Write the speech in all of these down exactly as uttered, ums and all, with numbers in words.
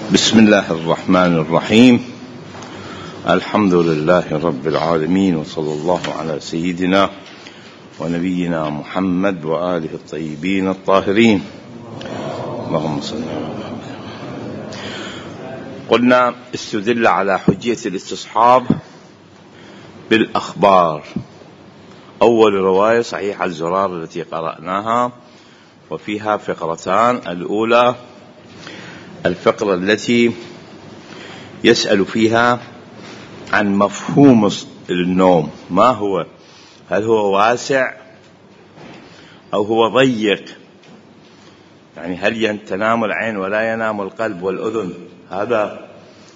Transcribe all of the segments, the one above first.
بسم الله الرحمن الرحيم. الحمد لله رب العالمين، وصلى الله على سيدنا ونبينا محمد وآله الطيبين الطاهرين. اللهم صل على محمد. قلنا استدل على حجية الاستصحاب بالأخبار. أول رواية صحيح الزرار التي قرأناها، وفيها فقرتان. الأولى الفقرة التي يسأل فيها عن مفهوم النوم، ما هو؟ هل هو واسع أو هو ضيق؟ يعني هل تنام العين ولا ينام القلب والأذن، هذا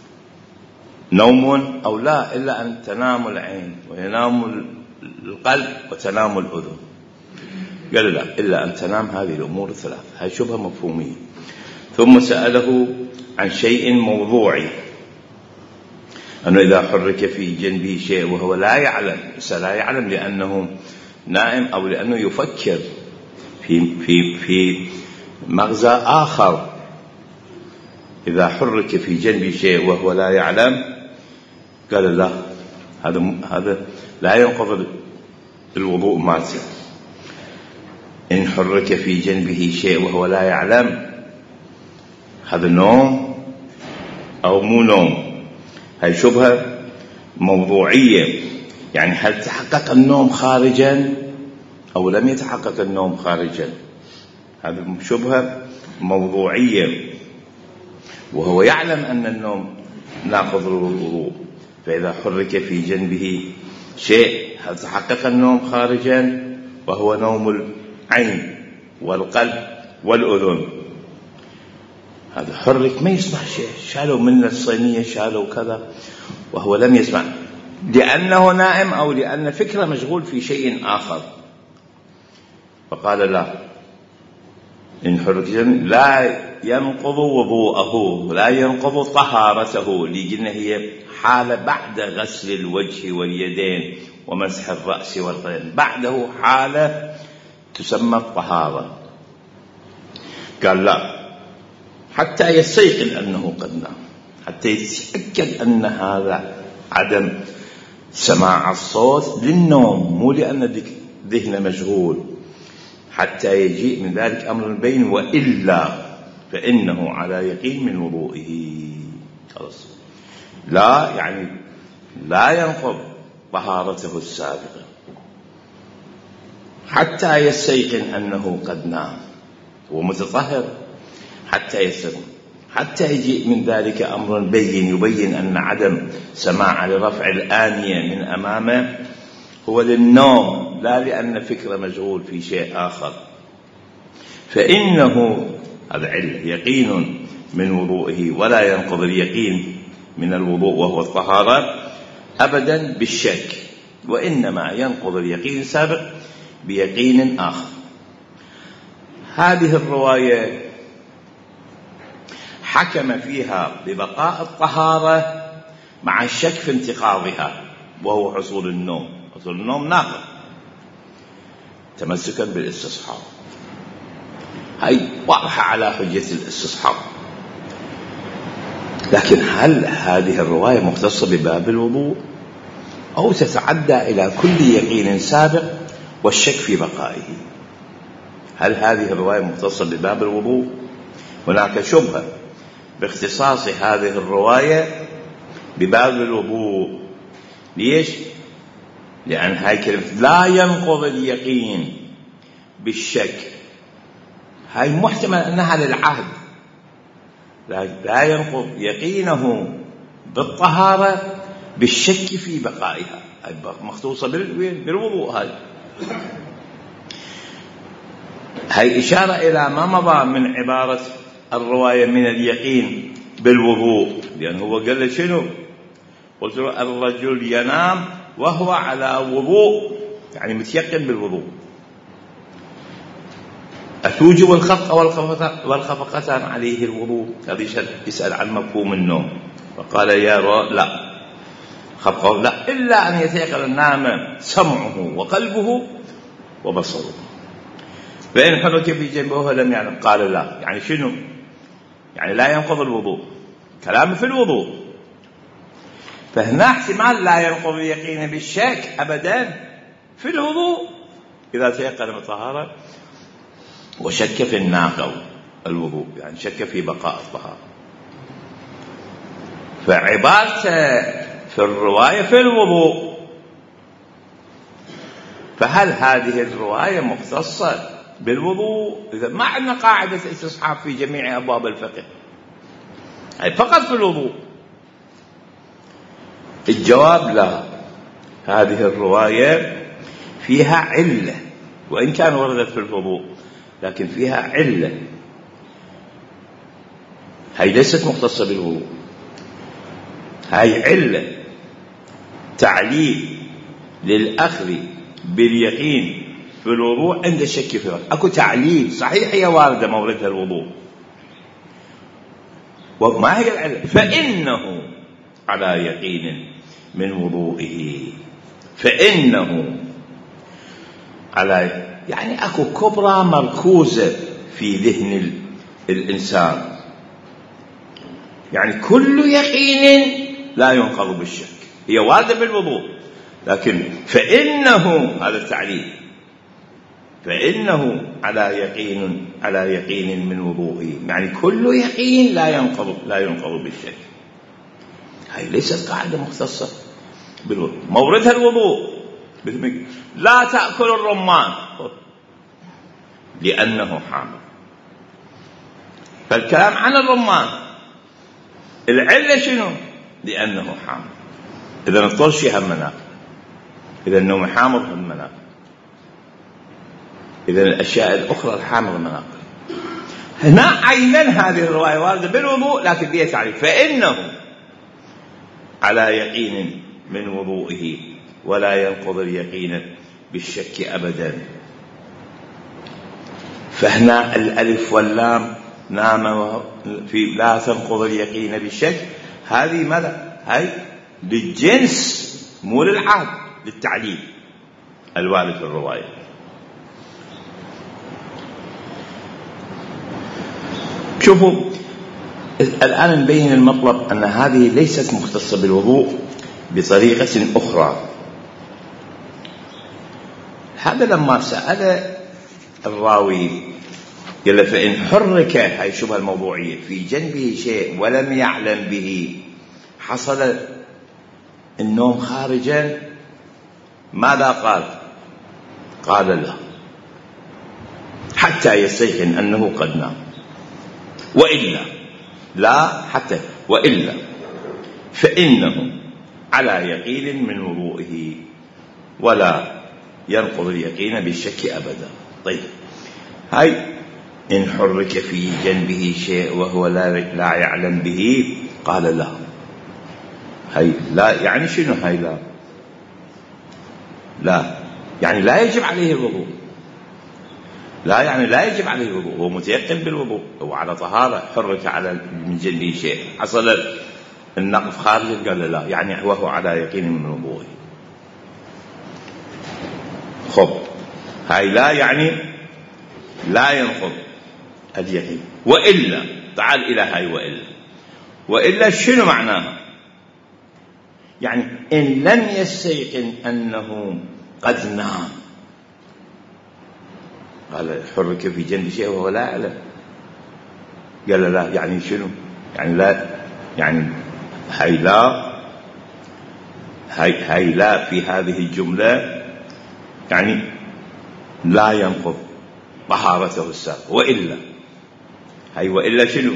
نوم أو لا، إلا أن تنام العين وينام القلب وتنام الأذن؟ قال لا، إلا أن تنام هذه الأمور الثلاث. هذه شبهة مفهومية. ثم سأله عن شيء موضوعي، أنه إذا حرك في جنبه شيء وهو لا يعلم، لا يعلم لأنه نائم أو لأنه يفكر في في في مغزى آخر. إذا حرك في جنبه شيء وهو لا يعلم، قال لا، هذا هذا لا ينقض الوضوء مالته. إن حرك في جنبه شيء وهو لا يعلم، هذا نوم أو مو نوم؟ هاي شبهة موضوعية. يعني هل تحقق النوم خارجا أو لم يتحقق النوم خارجا؟ هذا شبهة موضوعية، وهو يعلم أن النوم ناقض الوضوء. فإذا حرك في جنبه شيء، هل تحقق النوم خارجا وهو نوم العين والقلب والأذن؟ هذا حرك ما يسمع شيء، شالوا من الصينية، شالوا كذا، وهو لم يسمع، لأنه نائم أو لأن فكرة مشغول في شيء آخر. فقال لا، إن حرك لا ينقض وضوءه، لا ينقض طهارته، لأن هي حالة بعد غسل الوجه واليدين ومسح الرأس والقدم، بعده حالة تسمى الطهارة. قال لا، حتى يستيقن أنه قد نام، حتى يتأكد أن هذا عدم سماع الصوت للنوم، مو لأن ذهنه مشغول، حتى يجيء من ذلك أمر البين، وإلا فإنه على يقين من وضوئه. خلاص، لا يعني لا ينقض طهارته السابقة حتى يستيقن أنه قد نام، هو متطهر حتى يستيقن، حتى يجيء من ذلك أمر بين يبين أن عدم سماع لرفع الآنية من أمامه هو للنوم، لا لأن فكرة مشغول في شيء آخر. فإنه هذا علة يقين من وضوئه، ولا ينقض اليقين من الوضوء وهو الطهارة أبدا بالشك، وإنما ينقض اليقين السابق بيقين آخر. هذه الرواية حكم فيها ببقاء الطهارة مع الشك في انتقاضها، وهو حصول النوم. حصول النوم ناقض، تمسكا بالاستصحاب. هاي واضحة على حجة الاستصحاب. لكن هل هذه الرواية مختصة بباب الوضوء، أو تتعدى إلى كل يقين سابق والشك في بقائه؟ هل هذه الرواية مختصة بباب الوضوء؟ هناك شبهة باختصاص هذه الرواية بباب الوضوء. ليش؟ لأن هاي كلمة لا ينقض اليقين بالشك، هاي محتمل أنها للعهد، لا ينقض يقينه بالطهارة بالشك في بقائها، هاي مختصة بالوضوء. هاي هاي إشارة إلى ما مضى من عبارة الرواية من اليقين بالوضوء، لأنه هو قال له شنو؟ قلت له الرجل ينام وهو على وضوء، يعني متيقن بالوضوء. أتوجب الخفقة والخفقتان عليه الوضوء؟ هذا يسأل عن مفهوم النوم. فقال يا رب لا، خفقه لا، إلا أن يتيقن النام سمعه وقلبه وبصره. فإن حرك في جنبه لم يعلم، قال لا، يعني شنو؟ يعني لا ينقض الوضوء، كلام في الوضوء. فهنا احتمال لا ينقض اليقين بالشك أبدا في الوضوء إذا تيقن بالطهارة وشك في الناقض الوضوء، يعني شك في بقاء الطهارة. فعبارته في الرواية في الوضوء، فهل هذه الرواية مختصة بالوضوء؟ إذا ما عندنا قاعدة استصحاب في جميع أبواب الفقه، أي فقط في الوضوء. الجواب لا، هذه الرواية فيها علة، وإن كان وردت في الوضوء لكن فيها علة، هي ليست مختصة بالوضوء، هاي علة تعليل للأخذ باليقين في الوضوء عند الشك فيه. أكو تعليل صحيح هي واردة موردها الوضوء، وما هي العلة؟ فإنه على يقين من وضوئه، فإنه على، يعني أكو كبرى مركوزة في ذهن الإنسان، يعني كل يقين لا ينقض بالشك، هي واردة بالوضوء، لكن فإنه هذا التعليل، فإنه على يقين على يقين من وضوئه، يعني كل يقين لا ينقض لا ينقض بالشك. هاي ليست قاعدة مختصة بالوضوء، موردها الوضوء. لا تأكل الرمان لأنه حامض، فالكلام عن الرمان العلة شنو؟ لأنه حامض. إذا الطرش هم مناقب، إذا النوم حامض هم مناقب، إذا الأشياء الأخرى الحامض مناقب. هنا أيضا هذه الرواية واردة بالوضوء لكن فيها تعريف، فإنه على يقين من وضوئه ولا ينقض اليقين بالشك أبدا. فهنا الألف واللام نام في لا تنقض اليقين بالشك، هذه ماذا؟ هاي للجنس مو للعهد، للتعليل الوارد في الرواية. شوفوا الآن نبين المطلب أن هذه ليست مختصة بالوضوء بطريقة أخرى. هذا لما سأل الراوي قال فإن حرك، هاي شبه الموضوعية، في جنبه شيء ولم يعلم به، حصل النوم خارجا، ماذا قال؟ قال لا حتى يستيقن أنه قد نام، وإلا لا حتى وإلا فإنه على يقين من وضوئه ولا ينقض اليقين بالشك أبدا. طيب هاي إن حرك في جنبه شيء وهو لا, لا يعلم به، قال لا. هاي لا يعني شنو؟ هاي لا لا يعني لا يجب عليه الوضوء، لا يعني لا يجب عليه الوضوء، هو متيقن بالوضوء، هو على طهارة، حرك على من جنبه شيء، حصل النقف خارج، قال لا يعني وهو على يقين من وضوءه. خب هاي لا يعني لا ينقض اليقين، وإلا تعال إلى هاي وإلا. وإلا شنو معناها؟ يعني إن لم يستيقن أنه قد نام، قال حرك في جنب شيء وهو لا يعلم، قال لا يعني شنو؟ يعني لا يعني هاي لا هاي, هاي لا في هذه الجملة يعني لا ينقض طهارته السابقة. وإلا هاي وإلا شنو؟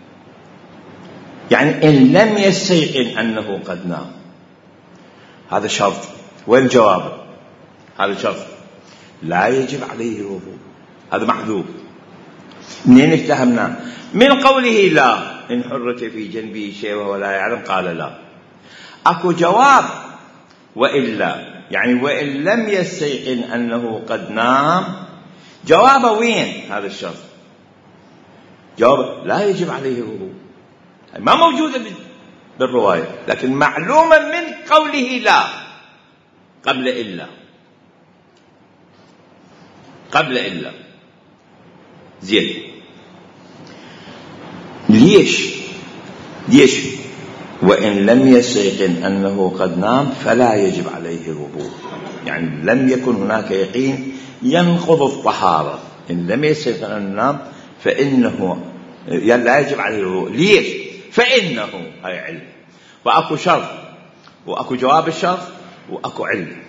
يعني إن لم يستيقن أنه قد نام، هذا شرط. وين جوابه؟ هذا شرط لا يجب عليه الوضوء، هذا محذوف. منين اتهمنا؟ من قوله لا إن حرك في جنبه شيء وهو لا يعلم، قال لا. أكو جواب وإلا يعني وإن لم يستيقن أنه قد نام، جوابه وين هذا الشرط؟ جواب لا يجب عليه الوضوء، ما موجودة بالرواية، لكن معلومة من قوله لا قبل إلا، قبل إلا. زين ليش؟ ليش؟ وإن لم يستيقن أنه قد نام فلا يجب عليه الوضوء. يعني لم يكن هناك يقين ينقض الطهارة. إن لم يستيقن أنه نام فإنه لا يجب عليه الوضوء. ليش؟ فإنه هاي علة، وأكو شرط وأكو جواب الشرط وأكو علة.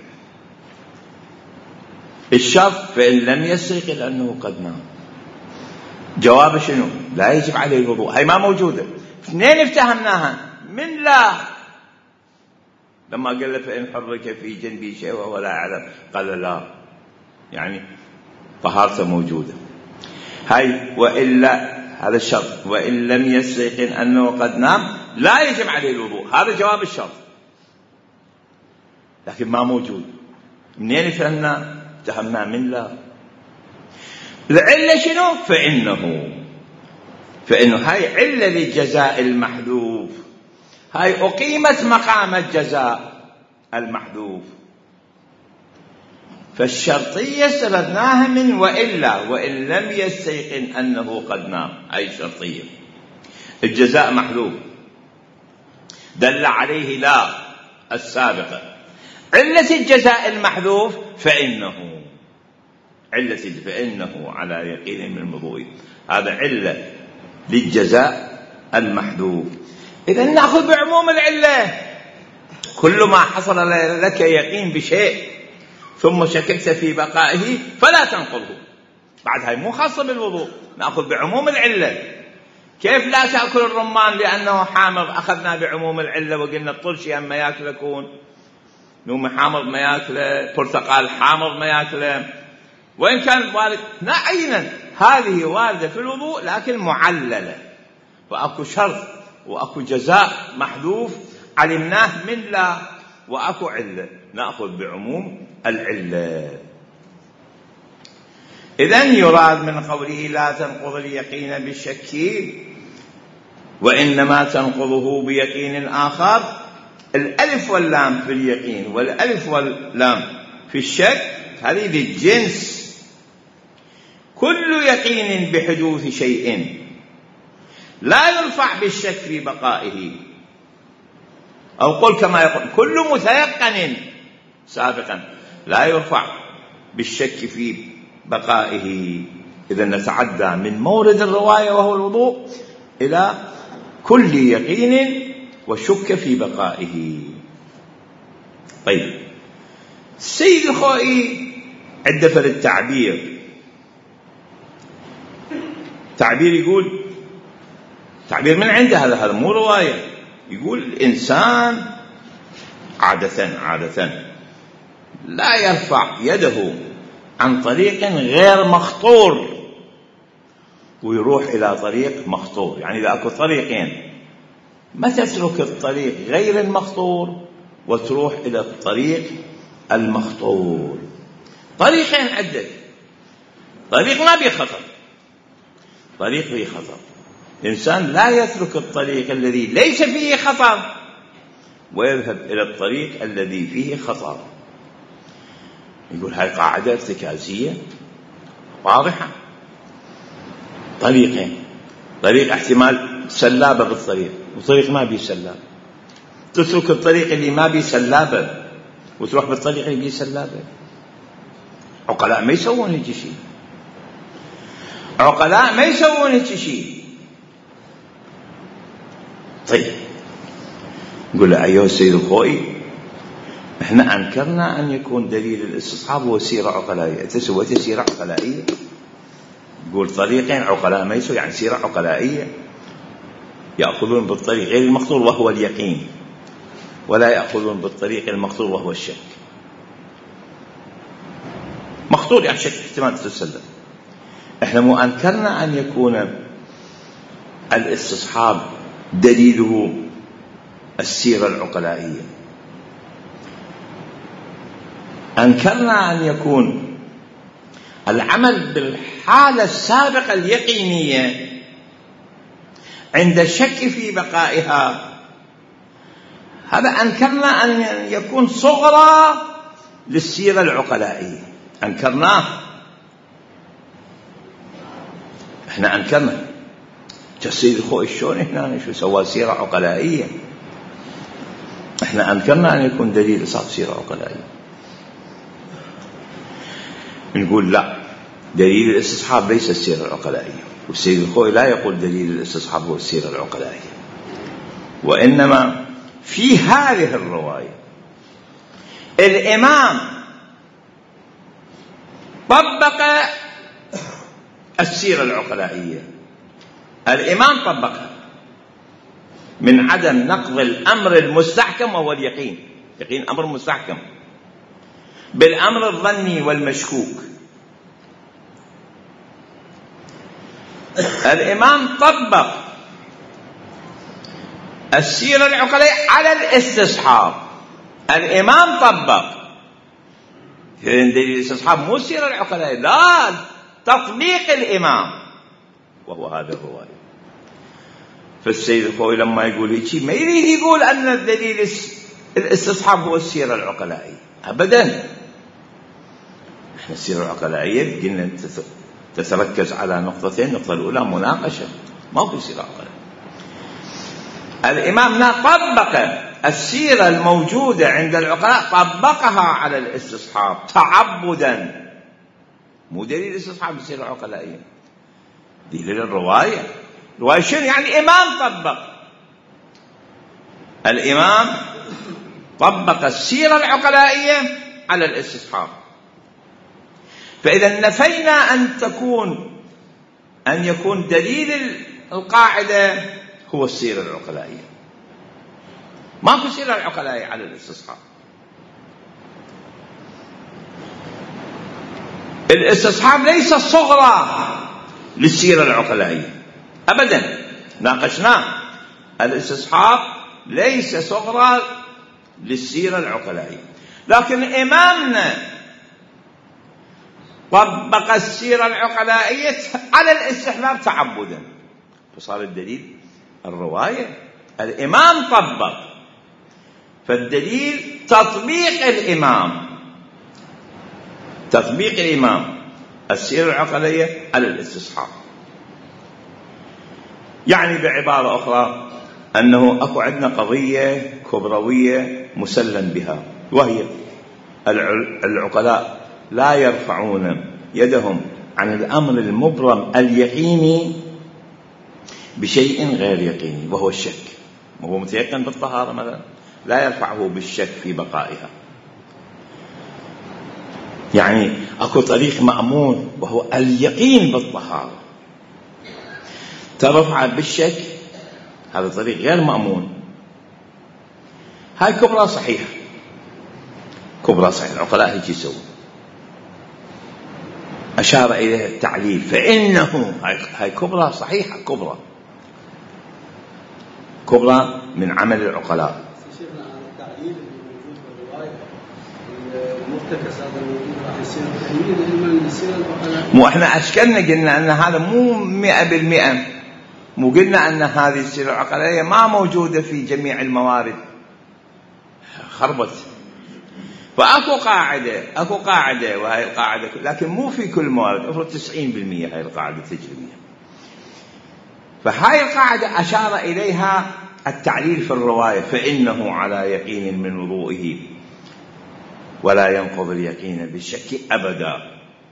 الشرط فإن لم يستيقن أنه قد نام، جواب شنو؟ لا يجب عليه الوضوء. هاي ما موجودة. اثنين افتهمناها من لا، لما قال له فإن حرك في جنبي شيء وهو لا أعلم قال لا، يعني طهارته موجودة. هاي وإلا هذا الشرط، وإن لم يستيقن أنه قد نام لا يجب عليه الوضوء، هذا جواب الشرط، لكن ما موجود. منين فهمنا؟ اتهمنا من لا. العلة شنو؟ فإنه فإنه هاي علة للجزاء المحذوف، هاي أقيمت مقام الجزاء المحذوف. فالشرطية استفدناها من وإلا، وإن لم يستيقن أنه قد نام، هاي شرطية. الجزاء محذوف دل عليه لا السابقة. علة الجزاء المحذوف فإنه، علة فإنه على يقين من الوضوء، هذا علة للجزاء المحذوف. إذا نأخذ بعموم العلة. كل ما حصل لك يقين بشيء ثم شككت في بقائه فلا تنقضه. بعد هاي مو خاصة بالوضوء، نأخذ بعموم العلة. كيف لا تأكل الرمان لأنه حامض؟ أخذنا بعموم العلة وقلنا الطرش أما يأكل يكون نوم حامض ما يأكله، برتقال حامض ما يأكله، وإن كان وارد نعينا هذه واردة في الوضوء لكن معللة، وأكو شرط وأكو جزاء محذوف علمناه من لا، وأكو علة نأخذ بعموم العلة. إذن يراد من قوله لا تنقض اليقين بالشك وإنما تنقضه بيقين آخر، الألف واللام في اليقين والألف واللام في الشك هذه للجنس. كل يقين بحدوث شيء لا يرفع بالشك في بقائه، أو قل كما يقول كل متيقن سابقا لا يرفع بالشك في بقائه. إذا نتعدى من مورد الرواية وهو الوضوء إلى كل يقين وشك في بقائه. طيب، السيد الخوئي عدة في التعبير، تعبير يقول تعبير من عنده، هذا هذا مو رواية. يقول الإنسان عادة عادة لا يرفع يده عن طريق غير مخطور ويروح إلى طريق مخطور. يعني إذا أكو طريقين ما تترك الطريق غير المخطور وتروح إلى الطريق المخطور. طريقين عدة، طريق ما بيه خطر، طريق فيه خطر. الإنسان لا يترك الطريق الذي ليس فيه خطر ويذهب إلى الطريق الذي فيه خطر. يقول هاي قاعدة ارتكازية واضحة. طريقين، طريق احتمال سلابة بالطريق وطريق ما بيه سلابة، تترك الطريق اللي ما بيه سلابة وتروح بالطريق اللي بيه سلابة. عقلاء ما يسوون هيك شيء، عقلاء ما يسوون هيك شيء. طيب، نقول له أيها السيد الخوئي، احنا أنكرنا أن يكون دليل الاستصحاب هو سيرة عقلائية. أنت سويت سيرة عقلائية؟ يقول طريقين عقلاء ما يسوي، يعني سيرة عقلائية يأخذون بالطريق غير المخطور وهو اليقين، ولا يأخذون بالطريق المخطور وهو الشك. مخطور يعني شك احتمال تتسلم. احنا مو أنكرنا أن يكون الاستصحاب دليله السيرة العقلائية، أنكرنا أن يكون العمل بالحالة السابقة اليقينية عند الشك في بقائها، هذا أنكرنا أن يكون صغرى للسيرة العقلائية، أنكرناه. احنا أنكرنا السيد الخوئي شلون هنا شو سوى سيرة عقلائية؟ احنا انكرنا ان يكون دليل استصحاب سيرة عقلائية، نقول لا، دليل الاستصحاب ليس السيرة العقلائية، والسيد الخوئي لا يقول دليل الاستصحاب هو السيرة العقلائية، وإنما في هذه الرواية الإمام طبق السيرة العقلائية، الإمام طبقها من عدم نقض الأمر المستحكم وهو اليقين، يقين أمر مستحكم، بالأمر الظني والمشكوك. الإمام طبق السيرة العقلائية على الاستصحاب، الإمام طبق دليل الاستصحاب مو السيرة العقلائية، لا، تطبيق الإمام، وهو هذا الرواية. فالسيد الخوئي لما يقول هيك ما يريد يقول أن الدليل الاستصحاب هو السيرة العقلائية أبدا. احنا السيرة العقلائية قلنا تتركز على نقطتين، النقطة الأولى مناقشة، ما في سيرة عقلائية. الإمام طبق السيرة الموجودة عند العقلاء، طبقها على الاستصحاب تعبدا، مو دليل الاستصحاب السيرة العقلائية، دليل الرواية. الرواية شنو يعني؟ إمام طبق، الإمام طبق السيرة العقلائية على الاستصحاب. فإذا نفينا أن تكون أن يكون دليل القاعدة هو السيرة العقلائية، ما في سيرة العقلائية على الاستصحاب. الاستصحاب ليس صغرى للسيرة العقلائية أبدا، ناقشناه، الاستصحاب ليس صغرى للسيرة العقلائية، لكن إمامنا طبق السيرة العقلائية على الاستحباب تعبدا، فصار الدليل الرواية، الإمام طبق، فالدليل تطبيق الإمام، تطبيق الإمام السيرة العقلائية على الاستصحاب. يعني بعبارة أخرى أنه أكو عندنا قضية كبروية مسلم بها، وهي العقلاء لا يرفعون يدهم عن الأمر المبرم اليقيني بشيء غير يقيني، وهو الشك. وهو متيقن بالطهارة مثلا لا يرفعه بالشك في بقائها. يعني أكو طريق مأمون وهو اليقين بالطهارة، ترفع بالشك، هذا طريق غير مأمون. هاي كبرى صحيحة، كبرى صحيحة، العقلاء هيك يسوون. أشار إليه التعليل، فإنه هاي كبرى صحيحة، كبرى كبرى من عمل العقلاء. شيخنا عن التعليل الموجود في الرواية المرتكز هذا الموجود راح يصير تحميل علما للسيرة العقلاء. مو احنا أشكلنا قلنا أن هذا مو مئة بالمئة، مو قلنا أن هذه السيرة العقلائية ما موجودة في جميع الموارد، خربت. فأكو قاعدة، أكو قاعدة وهي القاعدة، لكن مو في كل الموارد، افرض تسعين بالمئة هاي القاعدة تجريبية. فهاي القاعدة أشار إليها التعليل في الرواية، فإنه على يقين من وضوئه ولا ينقض اليقين بالشك أبدا.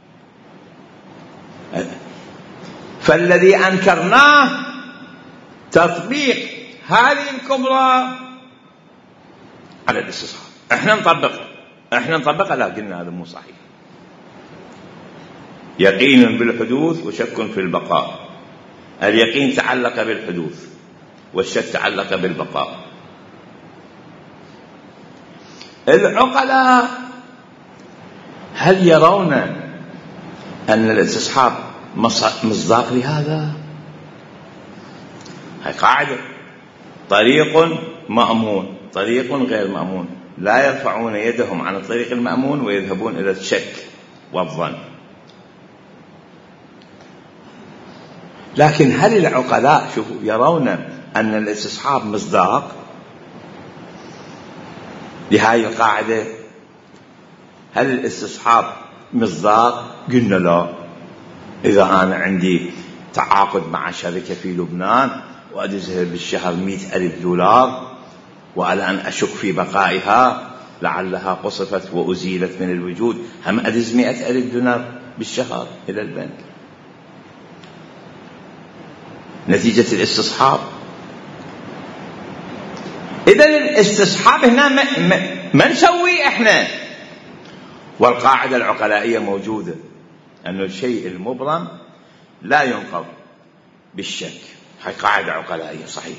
فالذي أنكرناه تطبيق هذه الكبرى على الاستصحاب. احنا نطبقها، احنا نطبقها، لا قلنا هذا مو صحيح. يقين بالحدوث وشك في البقاء، اليقين تعلق بالحدوث والشك تعلق بالبقاء. العقلاء هل يرون أن الاستصحاب مصداق لهذا؟ هاي قاعدة، طريق مأمون، طريق غير مأمون، لا يرفعون يدهم عن الطريق المأمون ويذهبون إلى الشك والظن. لكن هل العقلاء شوفوا يرون أن الاستصحاب مصداق لهذه القاعدة؟ هل الاستصحاب مصداق؟ قلنا لا. إذا أنا عندي تعاقد مع شركة في لبنان وأدزها بالشهر مئة ألف دولار، وعلى أن أشك في بقائها لعلها قصفت وأزيلت من الوجود، هم أدز مئة ألف دولار بالشهر إلى البنك نتيجة الاستصحاب. إذن الاستصحاب هنا ما, ما, ما نسوي إحنا، والقاعدة العقلائية موجودة أن الشيء المبرم لا ينقض بالشك، هاي قاعدة عقلائية صحيح،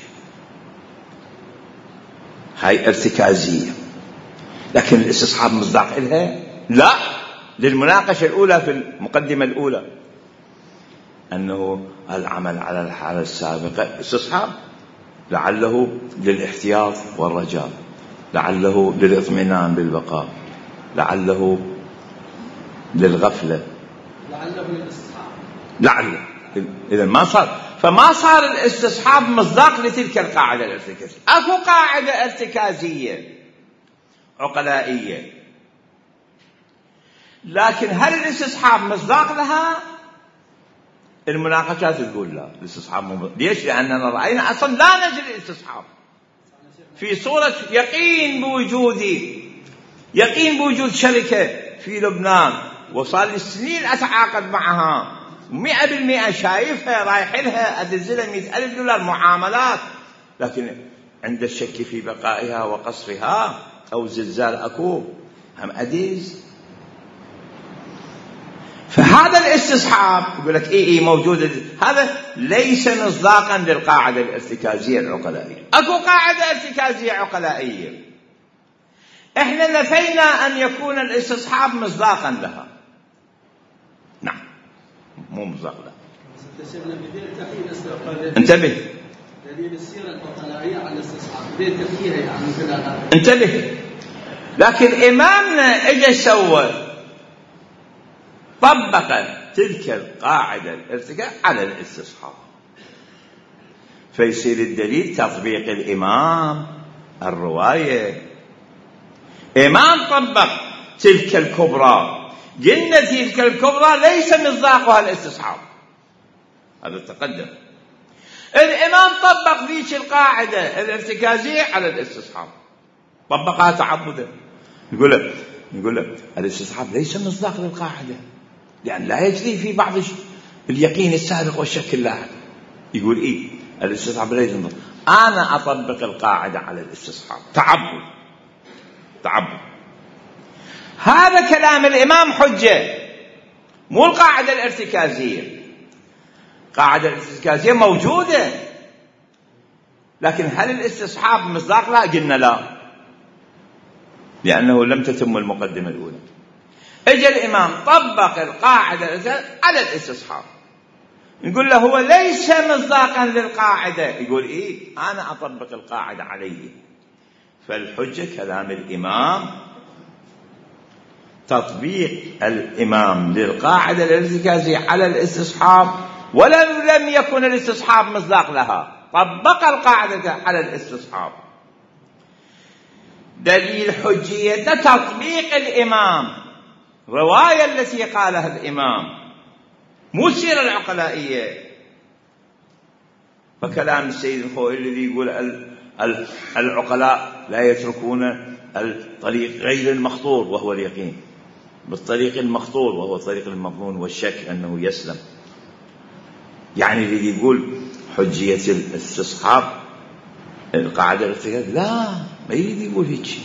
هاي ارتكازية، لكن الاستصحاب مصداق إلها لا. للمناقشة الأولى في المقدمة الأولى أنه العمل على الحالة السابقة استصحاب، لعله للاحتياط والرجاء، لعله للاطمئنان بالبقاء، لعله للغفلة، لعله للاستصحاب، لعله. إذا ما صار، فما صار الاستصحاب مصداق لتلك القاعدة الارتكازية. أكو قاعدة ارتكازية عقلائية، لكن هل الاستصحاب مصداق لها؟ المناقشات تقول لا، الاستصحاب مو. ليش؟ لأننا رأينا أصلا لا نجري الاستصحاب في صورة يقين بوجودي، يقين بوجود شركة في لبنان وصار لي سنين أتعاقد معها مئة بالمئة، شايفها رايح لها أدزلها مئة ألف دولار معاملات، لكن عند الشك في بقائها وقصفها أو زلزال أكو هم أدز. فهذا الاستصحاب يقول لك إيه إيه موجود، هذا ليس مصداقا للقاعدة الارتكازية العقلائية. أكو قاعدة ارتكازية عقلائية إحنا نفينا أن يكون الاستصحاب مصداقا لها، نعم مو مصداق لها. انتبه، دليل السيرة العقلائية على الاستصحاب بديت تحكيها يعني خلال، انتبه. لكن إمامنا إجا سوى طبق تلك القاعدة الارتكاز على الاستصحاب، فيصير الدليل تطبيق الإمام الرواية. إمام طبق تلك الكبرى، قلنا تلك الكبرى ليس مصداقها الاستصحاب، هذا تقدم. الإمام طبق ذيك القاعدة الارتكازية على الاستصحاب، طبقها تعبدا. يقول لك يقول لك الاستصحاب ليس مصداق للقاعدة، لأن لا يجري في بعض اليقين السابق والشك اللاحق. يقول إيه الاستصحاب ليس مصداق، أنا أطبق القاعدة على الاستصحاب تعبد تعبد. هذا كلام الإمام حجة، مو القاعدة الارتكازية. القاعدة الارتكازية موجودة، لكن هل الاستصحاب مصداق لها؟ قلنا لا، لأنه لم تتم المقدمة الأولى. اجى الإمام طبق القاعدة على الاستصحاب، نقول له هو ليس مصداقا للقاعدة، يقول إيه أنا أطبق القاعدة عليه. فالحجة كلام الإمام، تطبيق الإمام للقاعدة الارتكازية على الاستصحاب، ولو لم يكن الاستصحاب مصداق لها، طبق القاعدة على الاستصحاب. دليل حجية تطبيق الإمام، رواية التي قالها الإمام، مو السيرة العقلائية. فكلام السيد الخوئي الذي يقول العقلاء لا يتركون الطريق غير المخطور وهو اليقين، بالطريق المخطور وهو طريق المظنون والشك أنه يسلم. يعني اللي يقول حجية الاستصحاب القاعدة الارتكاز، لا ما يريد يقول هيك شيء.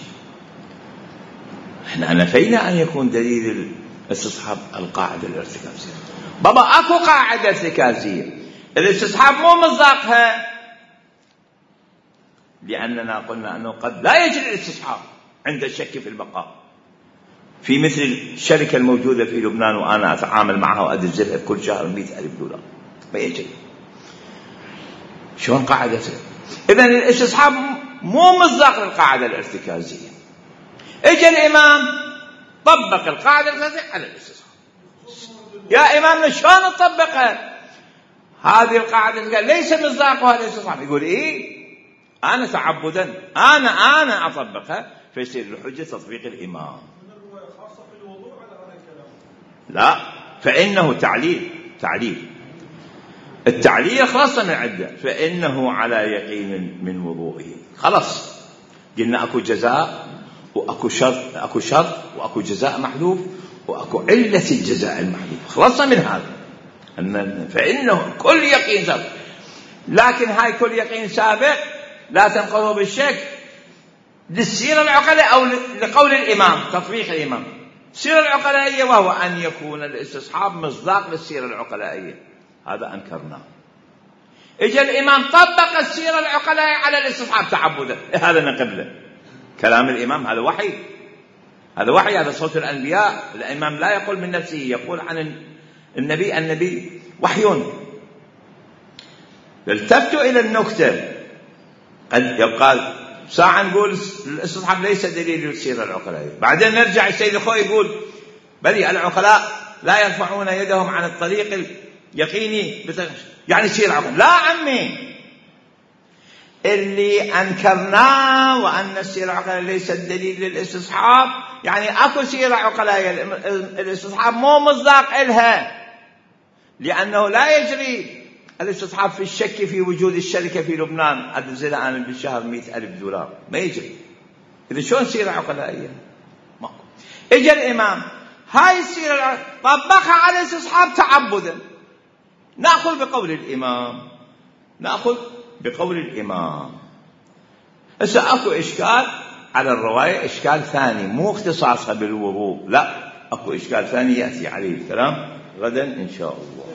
احنا نفينا أن يكون دليل الاستصحاب القاعدة الارتكازية. بابا أكو قاعدة ارتكازية الاستصحاب مو مصداقها، لأننا قلنا أنه قد لا يجري الاستصحاب عند الشك في البقاء، في مثل الشركة الموجودة في لبنان وأنا أتعامل معها وأدزلها كل شهر مئة ألف دولار، ما يجري. شلون قاعدة؟ إذن الاستصحاب مو مصداق للقاعدة الارتكازية. اجى الإمام طبق القاعدة الارتكازية على الاستصحاب. يا إمامنا شلون نطبقها؟ هذه القاعدة ليس مصداقها الاستصحاب. يقول إيه أنا تعبدا أنا أنا أطبقها، فيصير الحجة تطبيق الإمام. لا، فإنه تعليل تعليل التعليل خلصنا من عدة، فإنه على يقين من وضوئه. خلص قلنا أكو جزاء وأكو شرط، أكو شرط وأكو جزاء محذوف وأكو علة الجزاء المحذوف. خلصنا من هذا أن فإنه كل يقين سابق، لكن هاي كل يقين سابق لا تنقضه بالشك للسيرة العقلية أو لقول الإمام، تطبيق الإمام السيرة العقلائية، وهو أن يكون الاستصحاب مصداق للسيرة العقلائية. هذا أنكرناه. إجا الإمام طبق السيرة العقلائية على الاستصحاب تعبدا، هذا نقبله. كلام الإمام هذا وحي، هذا وحي، هذا صوت الأنبياء. الإمام لا يقول من نفسه، يقول عن النبي، النبي وحي. التفتوا إلى النكتة، قد يبقى ساعة نقول الاستصحاب ليس دليل للسيرة العقلائية، بعدين نرجع السيد الخوي يقول بل العقلاء لا يرفعون يدهم عن الطريق اليقيني يعني سيرة عقلائية. لا عمي، اللي أنكرناه وأن السيرة العقلائية ليست دليل للاستصحاب يعني أكو سيرة عقلائية، الاستصحاب مو مصداق إلها، لأنه لا يجري الاستصحاب في الشك في وجود الشركة في لبنان أدزل أنا بالشهر مئة ألف دولار، ما يجري. إذا شلون سيرة عقلائية؟ ماكو. إجا الإمام هاي السيرة طبقها على الاستصحاب تعبدا، نأخذ بقول الإمام، نأخذ بقول الإمام. هسه أكو إشكال على الرواية، إشكال ثاني مو اختصاصها بالوضوء، لا أكو إشكال ثاني يأتي عليه الكلام غدا إن شاء الله.